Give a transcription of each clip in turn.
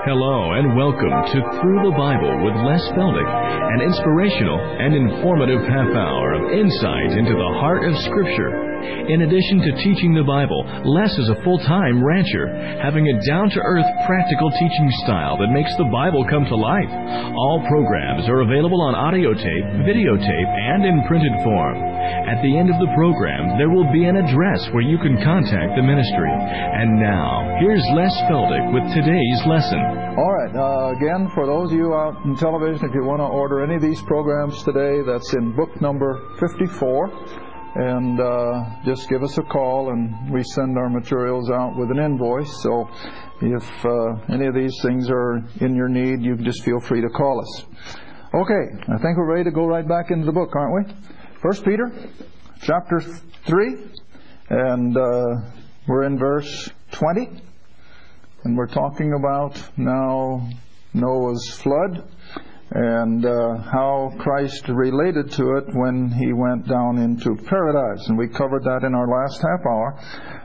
Hello and welcome to Through the Bible with Les Feldick, an inspirational and informative half hour of insight into the heart of Scripture. In addition to teaching the Bible, Les is a full-time rancher, having a down-to-earth practical teaching style that makes the Bible come to life. All programs are available on audio tape, videotape, and in printed form. At the end of the program, there will be an address where you can contact the ministry. And now, here's Les Feldick with today's lesson. All right. Again, for those of you out in television, if you want to order any of these programs today, that's in book number 54. And just give us a call, and we send our materials out with an invoice. So if any of these things are in your need, you just feel free to call us. Okay, I think we're ready to go right back into the book, aren't we? 1 Peter chapter 3, and we're in verse 20. And we're talking about now Noah's flood and how Christ related to it when He went down into paradise. And we covered that in our last half hour,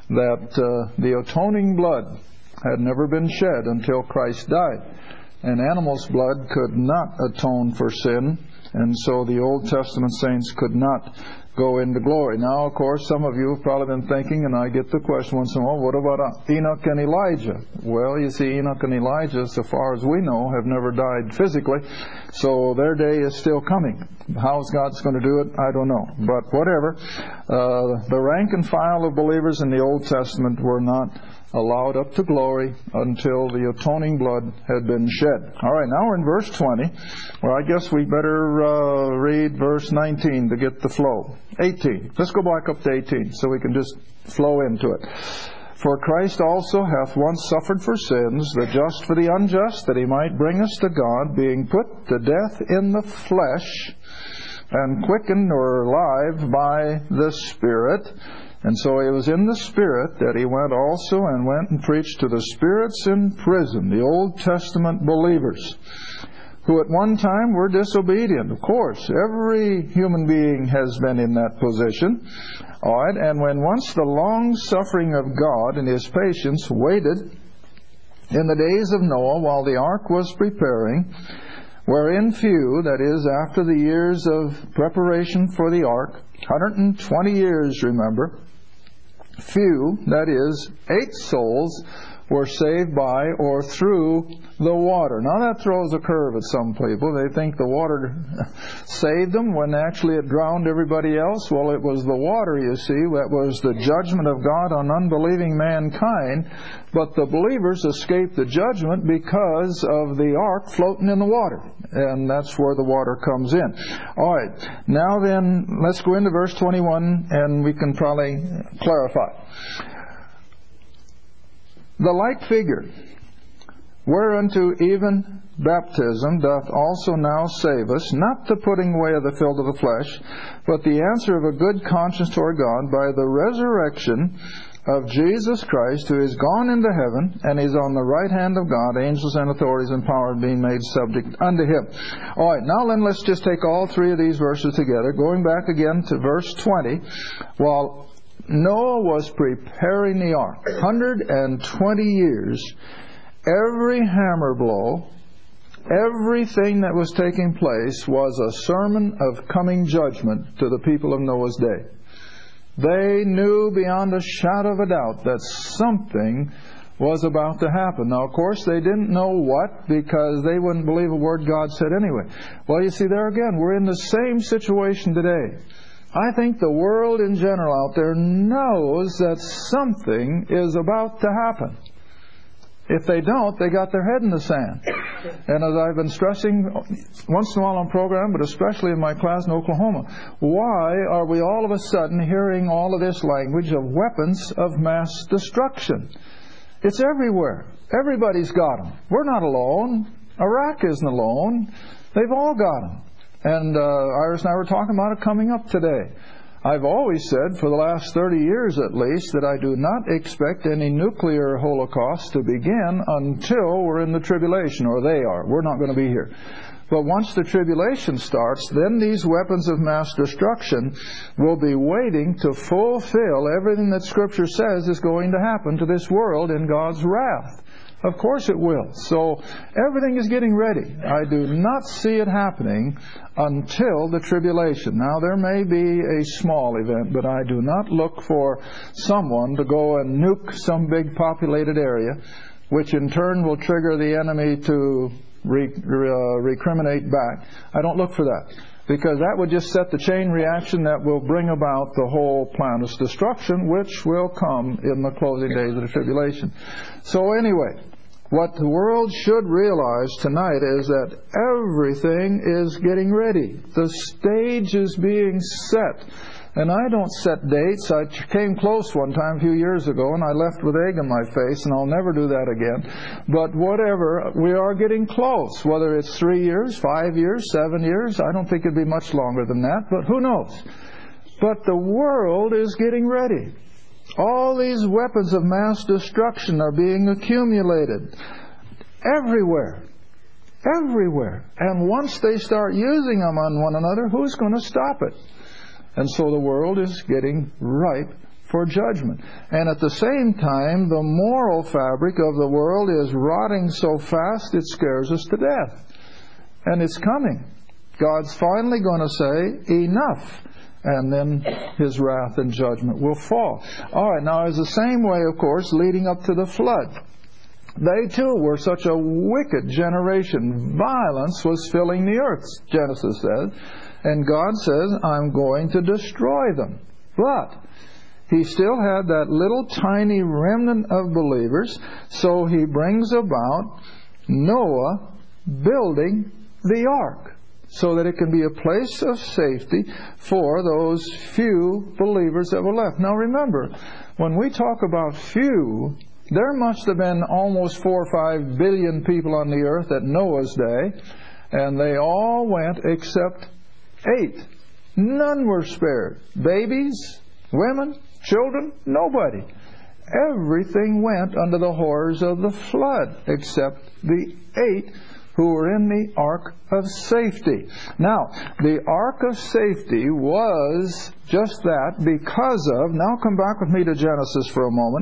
that the atoning blood had never been shed until Christ died. And animals' blood could not atone for sin, and so the Old Testament saints could not go into glory. Now, of course, some of you have probably been thinking, and I get the question once in a while, what about Enoch and Elijah? Well, you see, Enoch and Elijah, so far as we know, have never died physically, so their day is still coming. How God's going to do it, I don't know. But whatever, the rank and file of believers in the Old Testament were not allowed up to glory until the atoning blood had been shed. All right, now we're in verse 20, where I guess we better read verse 19 to get the flow. 18. Let's go back up to 18 so we can just flow into it. For Christ also hath once suffered for sins, the just for the unjust, that He might bring us to God, being put to death in the flesh, and quickened or alive by the Spirit. And so He was in the Spirit that He went also and went and preached to the spirits in prison, the Old Testament believers, who at one time were disobedient. Of course, every human being has been in that position. All right, and when once the long-suffering of God and His patience waited in the days of Noah while the ark was preparing, wherein few, that is, after the years of preparation for the ark, 120 years, remember, few, that is, 8 souls, were saved by or through the water. Now that throws a curve at some people. They think the water saved them when actually it drowned everybody else. Well, it was the water, you see, that was the judgment of God on unbelieving mankind. But the believers escaped the judgment because of the ark floating in the water. And that's where the water comes in. All right. Now then, let's go into verse 21 and we can probably clarify. The like figure, whereunto even baptism doth also now save us, not the putting away of the filth of the flesh, but the answer of a good conscience toward God by the resurrection of Jesus Christ, who is gone into heaven, and is on the right hand of God, angels and authorities and powers being made subject unto Him. All right, now then let's just take all three of these verses together, going back again to verse 20, while Noah was preparing the ark, 120 years, every hammer blow, everything that was taking place was a sermon of coming judgment to the people of Noah's day. They knew beyond a shadow of a doubt that something was about to happen. Now, of course, they didn't know what, because they wouldn't believe a word God said anyway. Well, you see, there again, we're in the same situation today. I think the world in general out there knows that something is about to happen. If they don't, they got their head in the sand. And as I've been stressing once in a while on program, but especially in my class in Oklahoma, why are we all of a sudden hearing all of this language of weapons of mass destruction? It's everywhere. Everybody's got them. We're not alone. Iraq isn't alone. They've all got them. And Iris and I were talking about it coming up today. I've always said, for the last 30 years at least, that I do not expect any nuclear holocaust to begin until we're in the tribulation, or they are. We're not going to be here. But once the tribulation starts, then these weapons of mass destruction will be waiting to fulfill everything that Scripture says is going to happen to this world in God's wrath. Of course it will. So everything is getting ready. I do not see it happening until the tribulation. Now there may be a small event, but I do not look for someone to go and nuke some big populated area, which in turn will trigger the enemy to recriminate back. I don't look for that, because that would just set the chain reaction that will bring about the whole planet's destruction, which will come in the closing days of the tribulation. So anyway, what the world should realize tonight is that everything is getting ready. The stage is being set. And I don't set dates. I came close one time a few years ago, and I left with egg in my face, and I'll never do that again. But whatever, we are getting close. Whether it's 3 years, 5 years, 7 years, I don't think it'd be much longer than that, but who knows? But the world is getting ready. All these weapons of mass destruction are being accumulated everywhere. Everywhere. And once they start using them on one another, who's going to stop it? And so the world is getting ripe for judgment. And at the same time, the moral fabric of the world is rotting so fast it scares us to death. And it's coming. God's finally going to say, enough. And then His wrath and judgment will fall. All right, now it's the same way, of course, leading up to the flood. They too were such a wicked generation. Violence was filling the earth, Genesis says. And God says, I'm going to destroy them. But He still had that little tiny remnant of believers, so He brings about Noah building the ark, so that it can be a place of safety for those few believers that were left. Now remember, when we talk about few, there must have been almost 4 or 5 billion people on the earth at Noah's day, and they all went except 8. None were spared. Babies, women, children, nobody. Everything went under the horrors of the flood except the 8 who were in the ark of safety. Now, the ark of safety was just that because of, now come back with me to Genesis for a moment,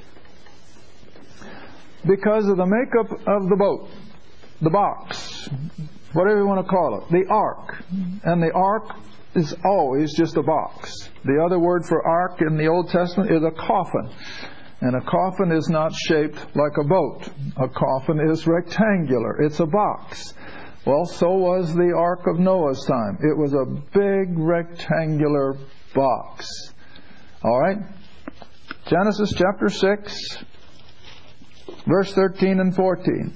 because of the makeup of the boat, the box, whatever you want to call it, the ark. And the ark is always just a box. The other word for ark in the Old Testament is a coffin. And a coffin is not shaped like a boat. A coffin is rectangular. It's a box. Well, so was the Ark of Noah's time. It was a big rectangular box. All right? Genesis chapter 6, verse 13 and 14.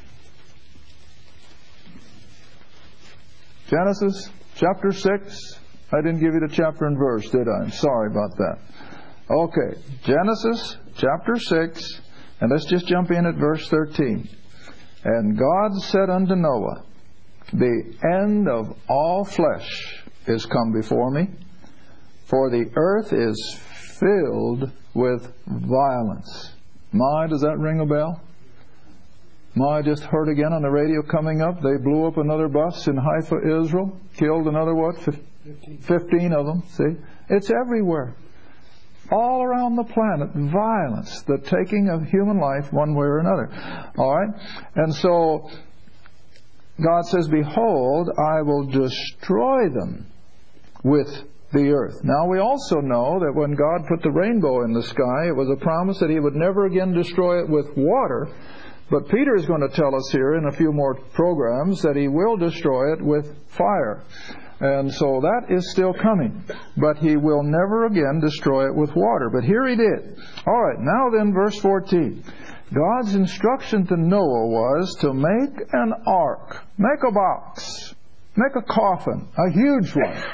Genesis chapter 6. I didn't give you the chapter and verse, did I? I'm sorry about that. Okay, Genesis chapter 6, and let's just jump in at verse 13. And God said unto Noah, the end of all flesh is come before me, for the earth is filled with violence. My, does that ring a bell? My, I just heard again on the radio coming up, they blew up another bus in Haifa, Israel, killed another, 15 of them, see? It's everywhere. All around the planet, violence, the taking of human life one way or another. All right? And so, God says, behold, I will destroy them with the earth. Now, we also know that when God put the rainbow in the sky, it was a promise that He would never again destroy it with water. But Peter is going to tell us here in a few more programs that He will destroy it with fire. And so that is still coming. But He will never again destroy it with water. But here He did. All right, now then, verse 14. God's instruction to Noah was to make an ark, make a box, make a coffin, a huge one.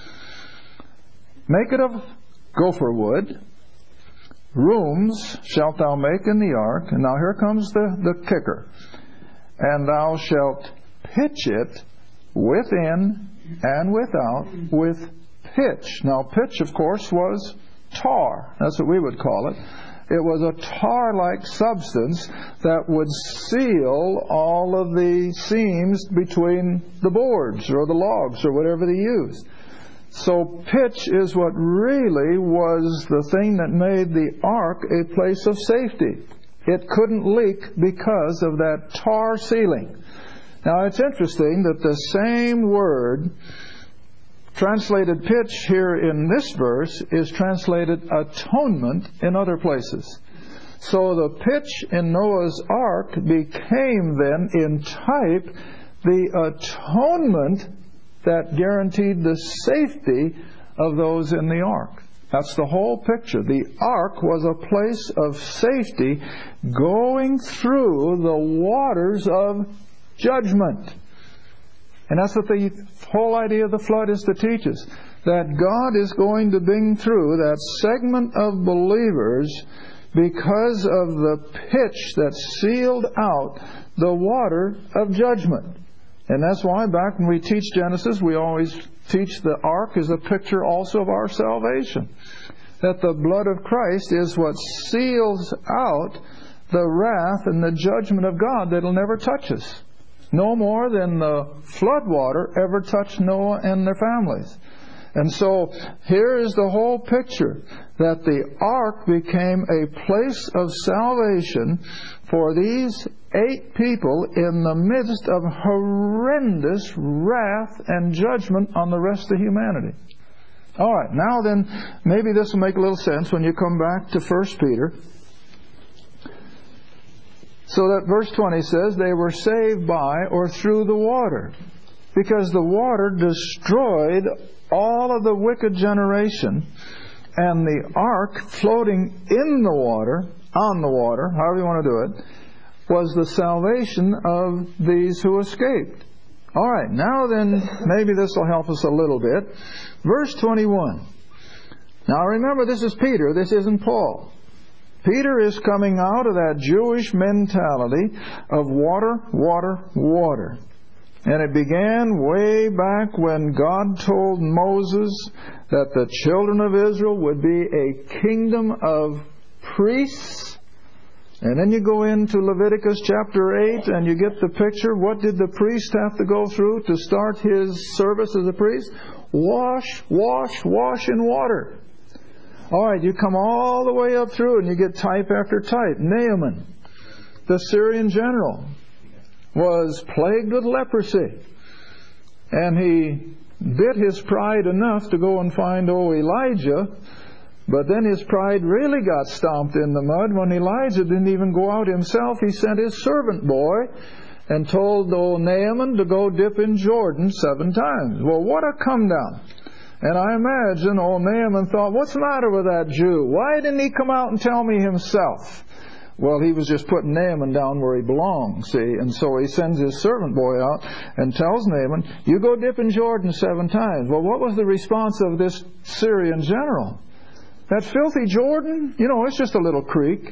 Make it of gopher wood. Rooms shalt thou make in the ark. And now here comes the kicker. And thou shalt pitch it within and without with pitch. Now, pitch, of course, was tar. That's what we would call it. It was a tar-like substance that would seal all of the seams between the boards or the logs or whatever they used. So pitch is what really was the thing that made the ark a place of safety. It couldn't leak because of that tar ceiling. Now, it's interesting that the same word translated pitch here in this verse is translated atonement in other places. So the pitch in Noah's ark became then, in type, the atonement that guaranteed the safety of those in the ark. That's the whole picture. The ark was a place of safety going through the waters of judgment. And that's what the whole idea of the flood is to teach us. That God is going to bring through that segment of believers because of the pitch that sealed out the water of judgment. And that's why back when we teach Genesis, we always teach the ark is a picture also of our salvation. That the blood of Christ is what seals out the wrath and the judgment of God that'll never touch us. No more than the flood water ever touched Noah and their families. And so here is the whole picture, that the ark became a place of salvation for these 8 people in the midst of horrendous wrath and judgment on the rest of humanity. All right, now then, maybe this will make a little sense when you come back to 1 Peter. So that verse 20 says, they were saved by or through the water, because the water destroyed all of the wicked generation, and the ark floating in the water, on the water, however you want to do it, was the salvation of these who escaped. All right, now then, maybe this will help us a little bit. Verse 21. Now remember, this is Peter, this isn't Paul. Peter is coming out of that Jewish mentality of water, water, water. And it began way back when God told Moses that the children of Israel would be a kingdom of priests. And then you go into Leviticus chapter 8 and you get the picture. What did the priest have to go through to start his service as a priest? Wash, wash, wash in water. All right, you come all the way up through and you get type after type. Naaman, the Syrian general, was plagued with leprosy. And he bit his pride enough to go and find old Elijah. But then his pride really got stomped in the mud when Elijah didn't even go out himself. He sent his servant boy and told old Naaman to go dip in Jordan 7 times. Well, what a come down. And I imagine old Naaman thought, what's the matter with that Jew? Why didn't he come out and tell me himself? Well, he was just putting Naaman down where he belonged, see. And so he sends his servant boy out and tells Naaman, you go dip in Jordan 7 times. Well, what was the response of this Syrian general? That filthy Jordan? You know, it's just a little creek.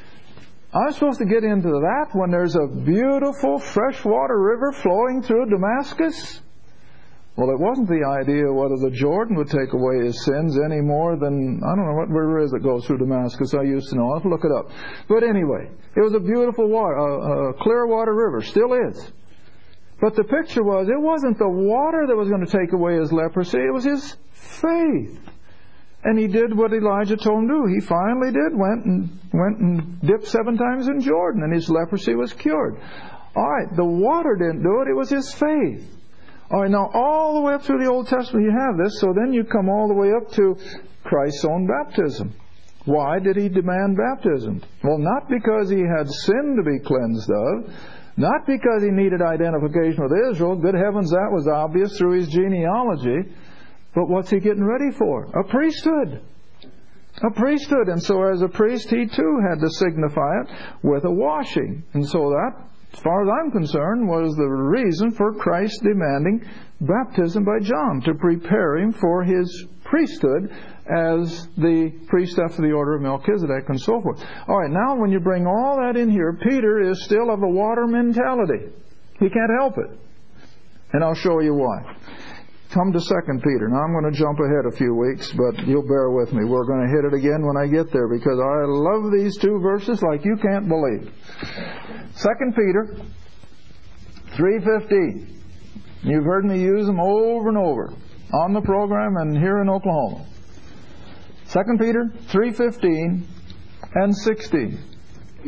I'm supposed to get into that when there's a beautiful freshwater river flowing through Damascus? Well, it wasn't the idea whether the Jordan would take away his sins any more than, I don't know what river is that goes through Damascus. I used to know. I'll have to look it up. But anyway, it was a beautiful water, clear water river. Still is. But the picture was, it wasn't the water that was going to take away his leprosy. It was his faith. And he did what Elijah told him to do. He finally did. Went and dipped 7 times in Jordan, and his leprosy was cured. All right, the water didn't do it. It was his faith. All right, now all the way up through the Old Testament you have this, so then you come all the way up to Christ's own baptism. Why did he demand baptism? Well, not because he had sin to be cleansed of, not because he needed identification with Israel. Good heavens, that was obvious through his genealogy. But what's he getting ready for? A priesthood. A priesthood. And so as a priest, he too had to signify it with a washing. And so that, as far as I'm concerned, was the reason for Christ demanding baptism by John, to prepare him for his priesthood as the priest after the order of Melchizedek and so forth. All right, now when you bring all that in here, Peter is still of a water mentality. He can't help it. And I'll show you why. Come to 2 Peter. Now I'm going to jump ahead a few weeks, but you'll bear with me. We're going to hit it again when I get there, because I love these 2 verses like you can't believe. 2 Peter 3:15. You've heard me use them over and over on the program and here in Oklahoma. 2 Peter 3:15 and 16.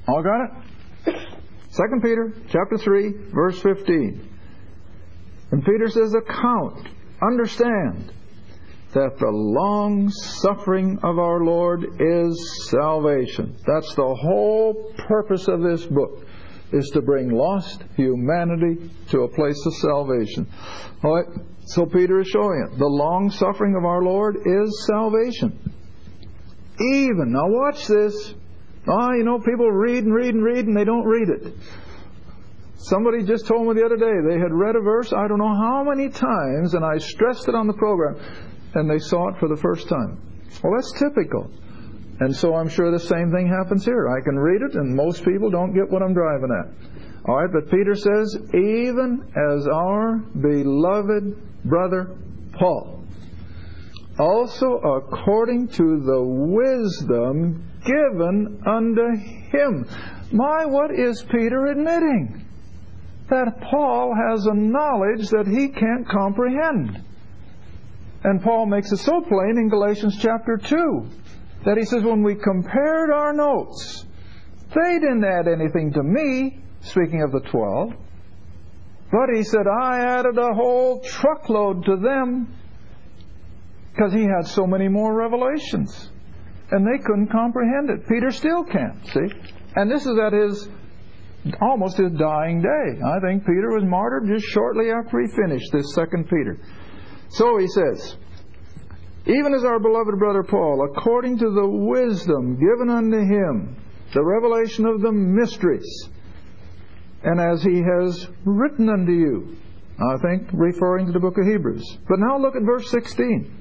All got it? 2 Peter chapter 3, verse 15. And Peter says, account, understand, that the long suffering of our Lord is salvation. That's the whole purpose of this book, is to bring lost humanity to a place of salvation. All right, so Peter is showing it. The long suffering of our Lord is salvation. Even, now watch this. People read and they don't read it. Somebody just told me the other day they had read a verse, I don't know how many times, and I stressed it on the program, and they saw it for the first time. Well, that's typical. And so I'm sure the same thing happens here. I can read it, and most people don't get what I'm driving at. All right, but Peter says, even as our beloved brother Paul, also according to the wisdom given unto him. My, what is Peter admitting? That Paul has a knowledge that he can't comprehend. And Paul makes it so plain in Galatians chapter 2 that he says, when we compared our notes, they didn't add anything to me, speaking of the 12, but he said, I added a whole truckload to them, because he had so many more revelations. And they couldn't comprehend it. Peter still can't, see? And this is at almost his dying day. I think Peter was martyred just shortly after he finished this 2 Peter. So he says, even as our beloved brother Paul, according to the wisdom given unto him, the revelation of the mysteries, and as he has written unto you, I think referring to the book of Hebrews. But now look at verse 16.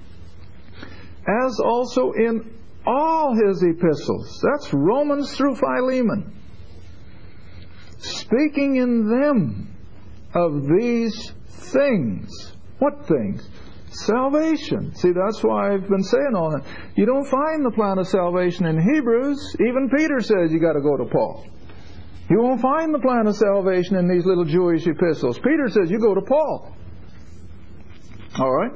As also in all his epistles, that's Romans through Philemon, speaking in them of these things. What things? Salvation. See, that's why I've been saying all that. You don't find the plan of salvation in Hebrews. Even Peter says you got to go to Paul. You won't find the plan of salvation in these little Jewish epistles. Peter says you go to Paul. All right?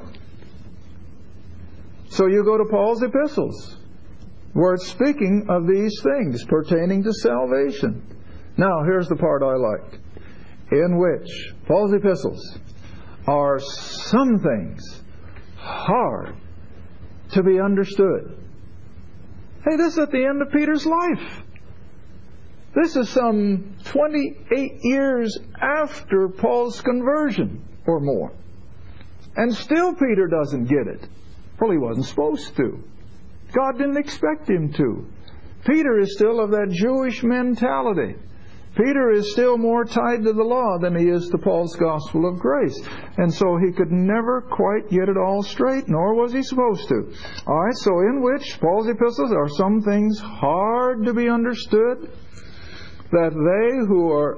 So you go to Paul's epistles, where it's speaking of these things pertaining to salvation. Now, here's the part I like, in which Paul's epistles are some things hard to be understood. Hey, this is at the end of Peter's life. This is some 28 years after Paul's conversion or more. And still Peter doesn't get it. Well, he wasn't supposed to. God didn't expect him to. Peter is still of that Jewish mentality. Peter is still more tied to the law than he is to Paul's gospel of grace. And so he could never quite get it all straight, nor was he supposed to. All right, so in which Paul's epistles are some things hard to be understood, that they who are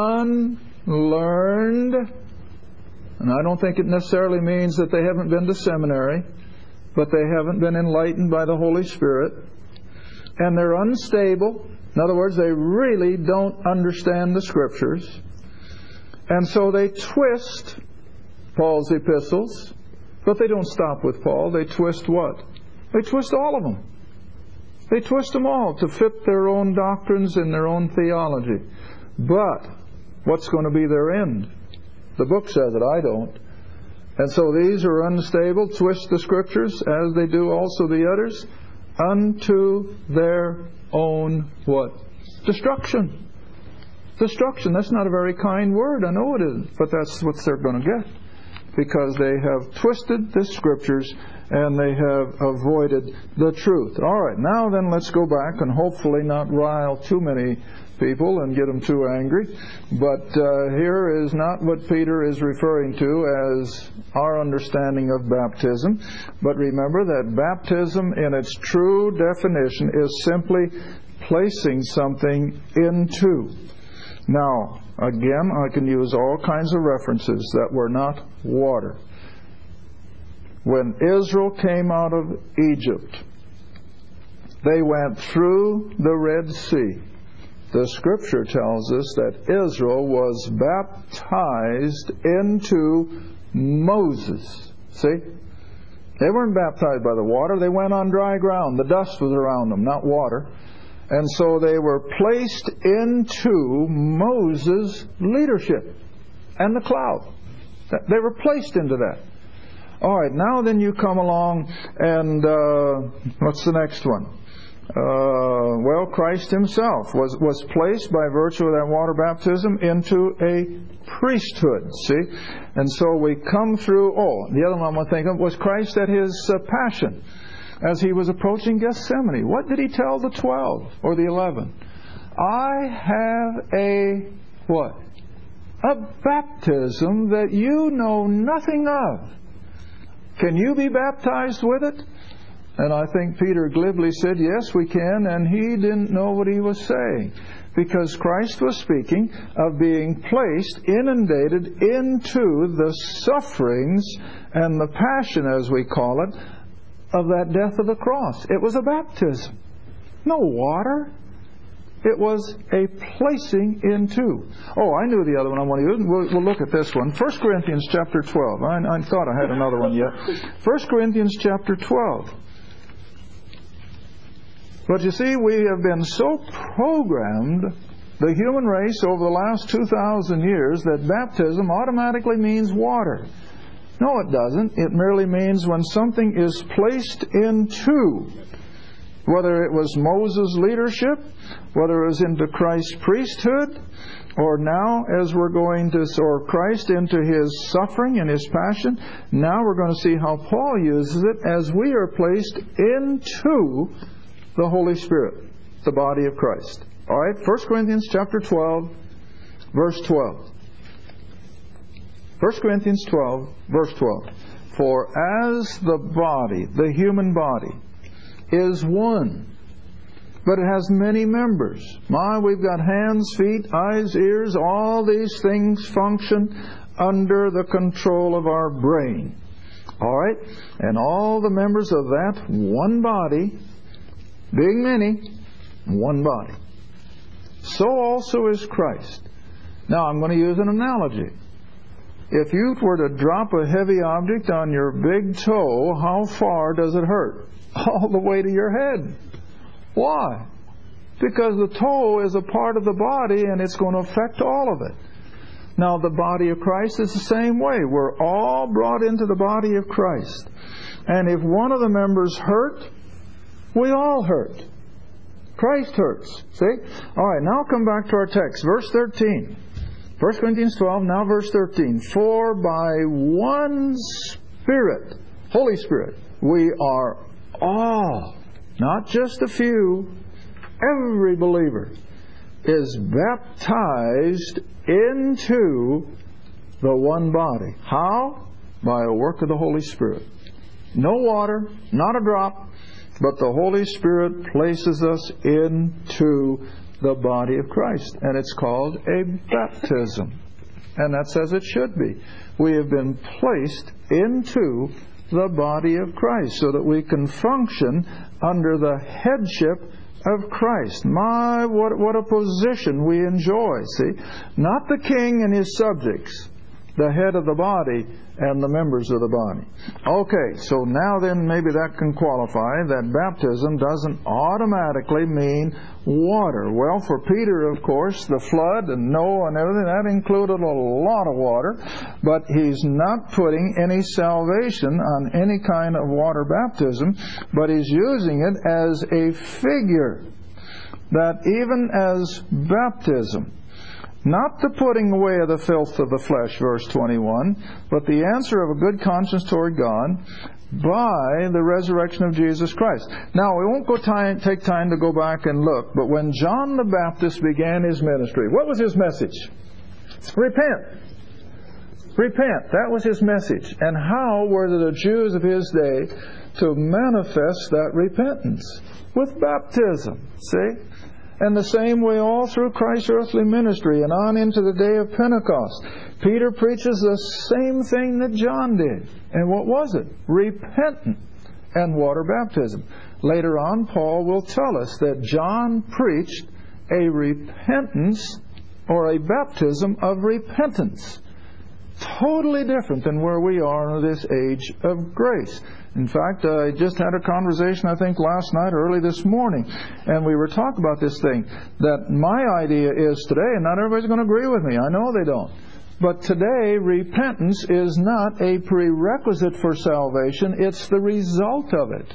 unlearned, and I don't think it necessarily means that they haven't been to seminary, but they haven't been enlightened by the Holy Spirit, and they're unstable. In other words, they really don't understand the Scriptures. And so they twist Paul's epistles, but they don't stop with Paul. They twist what? They twist all of them. They twist them all to fit their own doctrines and their own theology. But what's going to be their end? The book says it, I don't. And so these are unstable, twist the Scriptures, as they do also the others, unto their own what? Destruction. Destruction. That's not a very kind word. I know it isn't. But that's what they're going to get. Because they have twisted the Scriptures and they have avoided the truth. All right, now then let's go back and hopefully not rile too many people and get them too angry. But here is not what Peter is referring to as our understanding of baptism. But remember that baptism in its true definition is simply placing something into. Now, again, I can use all kinds of references that were not water. When Israel came out of Egypt, they went through the Red Sea. The Scripture tells us that Israel was baptized into Moses. See? They weren't baptized by the water. They went on dry ground. The dust was around them, not water. And so they were placed into Moses' leadership and the cloud. They were placed into that. All right, now then you come along and what's the next one? Well, Christ Himself was placed by virtue of that water baptism into a priesthood, see? And so we come through, the other one I'm going to think of was Christ at His passion. As He was approaching Gethsemane, what did He tell the 12 or the 11? I have a, what? A baptism that you know nothing of. Can you be baptized with it? And I think Peter glibly said, yes, we can, and he didn't know what he was saying. Because Christ was speaking of being placed, inundated into the sufferings and the passion, as we call it, of that death of the cross. It was a baptism. No water. It was a placing into. I knew the other one I want to use. We'll look at this one. 1 Corinthians chapter 12. I thought I had another one yet. 1 Corinthians chapter 12. But you see, we have been so programmed, the human race, over the last 2,000 years, that baptism automatically means water. No, it doesn't. It merely means when something is placed into, whether it was Moses' leadership, whether it was into Christ's priesthood, or now as we're going to, or Christ into His suffering and His passion, now we're going to see how Paul uses it as we are placed into the Holy Spirit, the body of Christ. All right, 1 Corinthians chapter 12, verse 12. 1 Corinthians 12, verse 12. For as the body, the human body, is one, but it has many members. We've got hands, feet, eyes, ears, all these things function under the control of our brain. All right? And all the members of that one body, being many, one body. So also is Christ. Now I'm going to use an analogy. If you were to drop a heavy object on your big toe, how far does it hurt? All the way to your head. Why? Because the toe is a part of the body and it's going to affect all of it. Now the body of Christ is the same way. We're all brought into the body of Christ. And if one of the members hurt, we all hurt. Christ hurts. See? All right, now come back to our text. Verse 13. 1 Corinthians 12, now verse 13. For by one Spirit, Holy Spirit, we are all, not just a few, every believer is baptized into the one body. How? By a work of the Holy Spirit. No water, not a drop, but the Holy Spirit places us into the body of Christ. And it's called a baptism. And that's as it should be. We have been placed into the body of Christ so that we can function under the headship of Christ. What a position we enjoy, see? Not the king and his subjects, the head of the body and the members of the body. Okay, so now then maybe that can qualify that baptism doesn't automatically mean water. Well, for Peter, of course, the flood and Noah and everything, that included a lot of water, but he's not putting any salvation on any kind of water baptism, but he's using it as a figure that even as baptism, not the putting away of the filth of the flesh, verse 21, but the answer of a good conscience toward God by the resurrection of Jesus Christ. Now, we won't take time to go back and look, but when John the Baptist began his ministry, what was his message? Repent. Repent. That was his message. And how were the Jews of his day to manifest that repentance? With baptism. See? And the same way all through Christ's earthly ministry and on into the day of Pentecost. Peter preaches the same thing that John did. And what was it? Repentance and water baptism. Later on, Paul will tell us that John preached a repentance or a baptism of repentance. totally different than where we are in this age of grace. In fact, I just had a conversation, I think, last night, early this morning, and we were talking about this thing, that my idea is today, and not everybody's going to agree with me, I know they don't, but today, repentance is not a prerequisite for salvation, it's the result of it.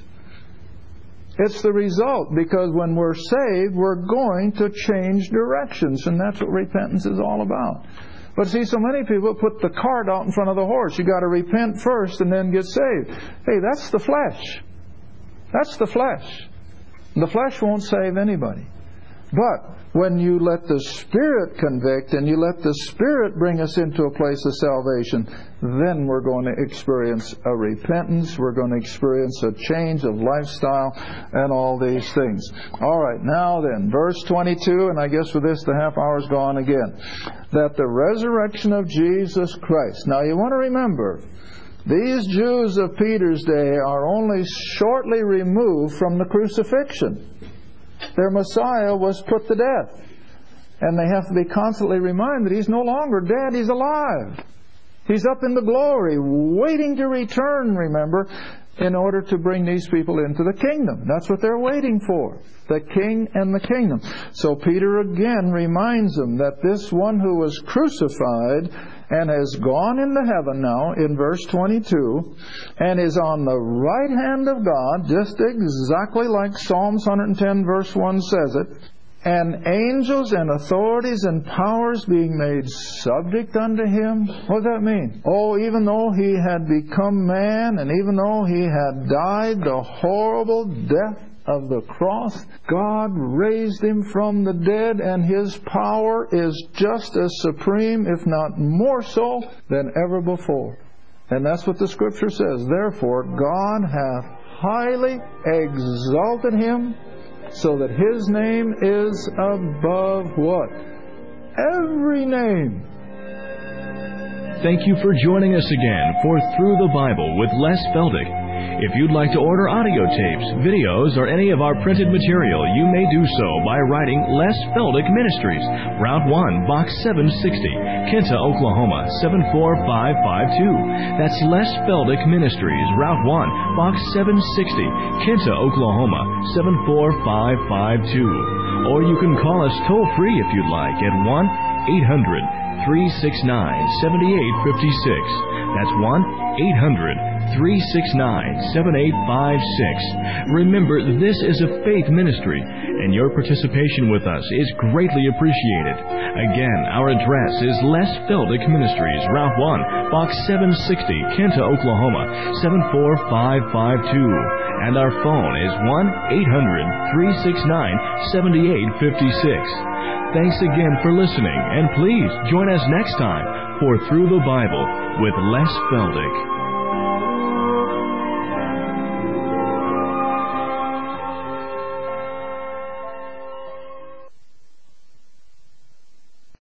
It's the result, because when we're saved, we're going to change directions, and that's what repentance is all about. But see, so many people put the cart out in front of the horse. You got to repent first and then get saved. Hey, that's the flesh. That's the flesh. The flesh won't save anybody. But when you let the Spirit convict and you let the Spirit bring us into a place of salvation, then we're going to experience a repentance, we're going to experience a change of lifestyle and all these things. All right, now then, verse 22, and I guess with this the half hour's gone again. That the resurrection of Jesus Christ. Now you want to remember, these Jews of Peter's day are only shortly removed from the crucifixion. Their Messiah was put to death. And they have to be constantly reminded He's no longer dead, He's alive. He's up in the glory, waiting to return, remember, in order to bring these people into the kingdom. That's what they're waiting for, the King and the kingdom. So Peter again reminds them that this one who was crucified and has gone into heaven now, in verse 22, and is on the right hand of God, just exactly like Psalms 110 verse 1 says it, and angels and authorities and powers being made subject unto Him. What does that mean? Oh, even though He had become man, and even though He had died the horrible death of the cross, God raised Him from the dead, and His power is just as supreme, if not more so, than ever before. And that's what the Scripture says. Therefore, God hath highly exalted Him, so that His name is above what? Every name. Thank you for joining us again for Through the Bible with Les Feldick. If you'd like to order audio tapes, videos, or any of our printed material, you may do so by writing Les Feldick Ministries, Route 1, Box 760, Kinta, Oklahoma, 74552. That's Les Feldick Ministries, Route 1, Box 760, Kinta, Oklahoma, 74552. Or you can call us toll-free if you'd like at 1-800-369-7856. That's 1-800-369-7856. Remember, this is a faith ministry, and your participation with us is greatly appreciated. Again, our address is Les Feldick Ministries, Route 1, Box 760, Kinta, Oklahoma, 74552. And our phone is 1-800-369-7856. Thanks again for listening, and please join us next time for Through the Bible with Les Feldick.